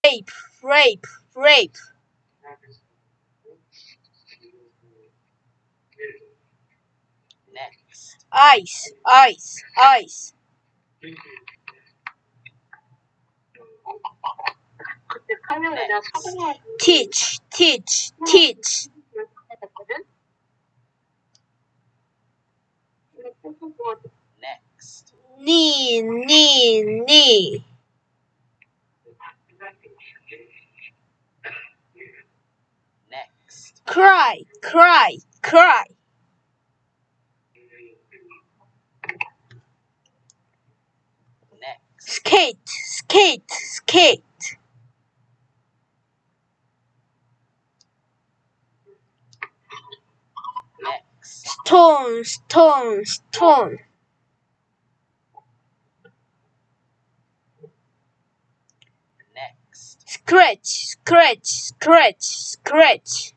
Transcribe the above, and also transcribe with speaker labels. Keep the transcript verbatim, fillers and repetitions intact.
Speaker 1: rape, rape, rape.
Speaker 2: Next.
Speaker 1: Ice, ice, ice.
Speaker 2: Next.
Speaker 1: Teach, teach, teach.
Speaker 2: Next.
Speaker 1: Knee, knee, knee.
Speaker 2: Next.
Speaker 1: Cry, cry, cry.
Speaker 2: Next.
Speaker 1: Skate, skate, skate.
Speaker 2: Next.
Speaker 1: Stone, stone, stone.
Speaker 2: Next.
Speaker 1: Scratch, scratch, scratch, scratch.